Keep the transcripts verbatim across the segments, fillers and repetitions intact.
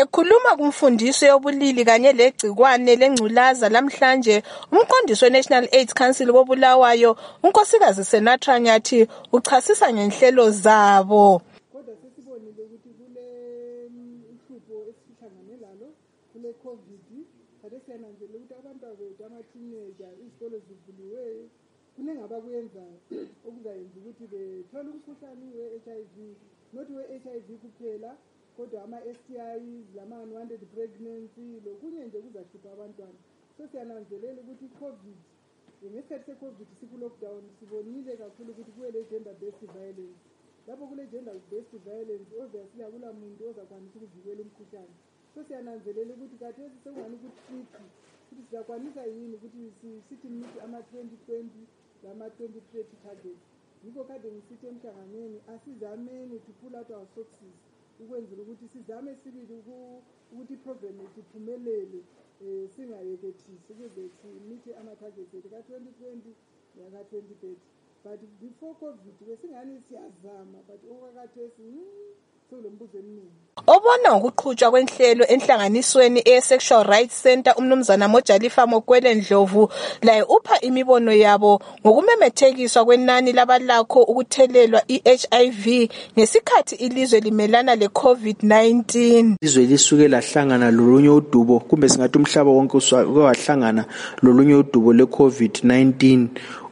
Ekhuluma kumfundiso yobulili kanye legcikwane lengculaza lamhlanje, umqondisi we-National AIDS Council koBulawayo, unkosikazi Senatra Nyathi, uchasisa ngenhlelo zabo. Kodwa sesibonile ukuthi kule ihlupho esihlangane lalo kule COVID, kade siyananzelela ukuthi abantwana bethu ama-teenager izikolo zivuliwe, kuningi abakwenzayo okuzayenza ukuthi bethole umkhuhlane we-H I V, not we-H I V kuphela, kodwa ama-S T Is, lama-unwanted pregnancy, lokunye nje kuzahlupha abantwana. So siyananzelela ukuthi i-COVID, ngesikhathi se-COVID siku-lockdown, sibonile kakhulu ukuthi kuwele gender-based violence. Lapho kule gender-based violence, obviously akula muntu ozakwanisa ukuvikela umkhuhlane. So siyananzelela ukuthi kathesi sekungani ukuthi ukuthi sizakwanisa yini ukuthi sithi mithi ama-twenty twenty lama-twenty thirty targets. Yiko kade ngisithi emhlanganweni asizameni to pull out our sources ukwenzela ukuthi sizame sibili ukuthi iprogram yethu iphumelele, singayekethisi ukuze simithe ama-targets ethu ka-twenty twenty naka-twenty thirty. But before COVID besingani siyazama, but okwakathesi sekulombuzo eminingi. Obona ngokuqhutshwa kwenhlelo enhlanganisweni e-Sexual Rights Center, umnumzana Mojalifa Mokwele Ndlovu laye upha imibono yabo ngokumemethekiswa kwenani labalakho ukuthelelwa i-H I V ngesikhathi ilizwe limelana le-COVID nineteen. Izwe lisuke lahlangana lolunye udubo, kumbe singathi umhlaba wonke wahlangana lolunye udubo le-COVID nineteen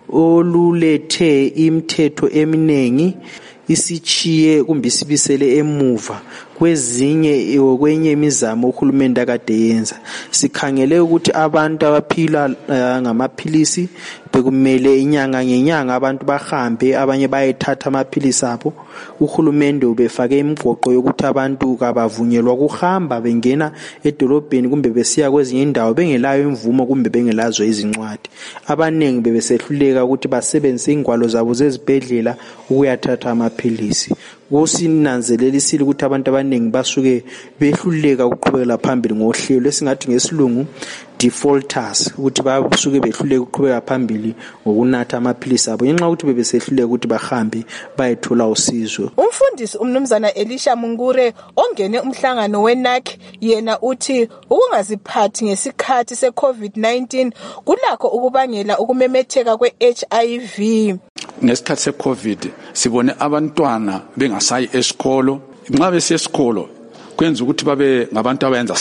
olulethe imithetho eminengi isichiye kumbe isibisele emuva kwezinye kwenye imizamo uhulumende akade yenza. Sikhangele ukuthi abantu abaphila uh, ngamaphilisi bekumele inyanga ngenyanga abantu bahambe, abanye bayethatha amaphilisi abo. Uhulumende ubefake imigoqo yokuthi abantu kabavunyelwa kuhamba bengena edolobheni kumbe besiya kwezinye indawo bengelayo imvumo kumbe bengelazo izincwadi. Abanengi bebesehluleka ukuthi basebenzise ingwalo zabo zezibhedlela ukuyathatha amaphilisi. Kusinanzelelisile ukuthi abantu abanengi basuke behluleka ukuqhubekela phambili ngohlelo esingathi ngesilungu defaulters, ukuthi basuke behluleka ukuqhubeka phambili ngokunatha amaphilisi abo ngenxa ukuthi bebesehluleka ukuthi bahambe bayethola usizo. Umfundisi umnumzana Elisha Mungure ongene umhlangano we-N A C yena uthi ukungaziphathi ngesikhathi se-COVID nineteen kulakho ukubangela ukumemetheka kwe-H I V. Ngesikhathi se-COVID sibone abantwana bengasayi esikolo. Nxa besiya esikolo kwenza ukuthi babe ngabantu abayenza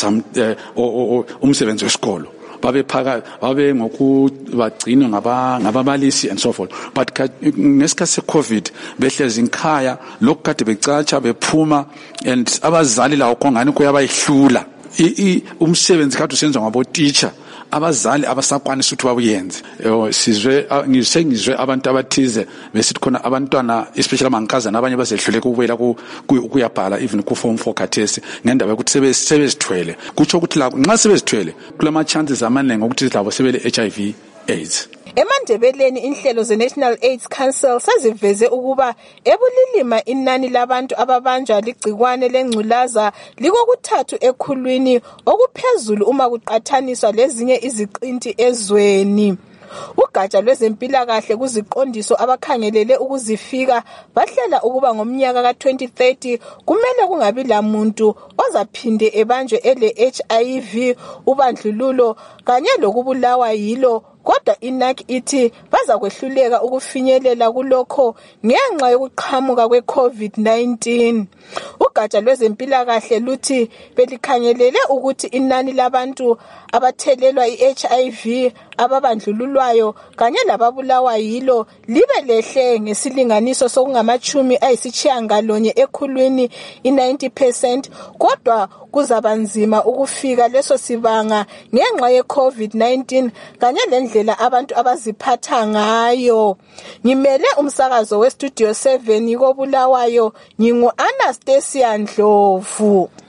umsebenzi wesikolo, babe phaka babe ngokubagcina ngaba ngababalisi and so forth. But ngesikhathi se-COVID behlezi ngikhaya lokhu kade becatsha bephuma and abazali lawo kongani kuyabayihlula umsebenzi kade usenzwa ngabo teacher. Abazali abasakwanisa ukuthi babuyenze. Sizwe ngisengizwe abantu abathize besithi khona abantwana especially amankazana abanye basehluleka ukubuyela kuyabhala even ku form four khathesi ngendaba ukuthi sebezithwele. Kutsho ukuthi la nxa sebezithwele kulama chances amaningi ukuthi labo sebele H I V AIDS. Emandebeleni inhlelo ze-National AIDS Council seziveze ukuba ebulilima inani labantu ababanjwa ligcikwane lengculaza likokuthathu ekhulwini okuphezulu uma kuqathaniswa lezinye iziqinti ezweni. Ugatsha lwezempilakahle kuziqondiso abakhangelele ukuzifika bahlela ukuba ngomnyaka ka-twenty thirty kumele kungabi lamuntu ozaphinde ebanjwe ele H I V, ubandlululo kanye lokubulawa yilo. Kodwa i-N A C ithi baza kwehluleka ukufinyelela kulokho ngenxa yokuqhamuka kwe-COVID nineteen. Ugatsha lwezempilakahle luthi belikhangelele ukuthi inani labantu abathelelwa i-H I V, ababandlululwayo kanye lababulawa yilo libe lehle ngesilinganiso sokungamachumi ayisitshiyangalonye ekhulwini i-ninety percent, kodwa kuzabanzima ukufika leso sibanga ngenxa ye-COVID nineteen kanye lendlela abantu abaziphatha ngayo. Ngimele umsakazo we-Studio seven koBulawayo, ngingu Anastasia Ndlovu.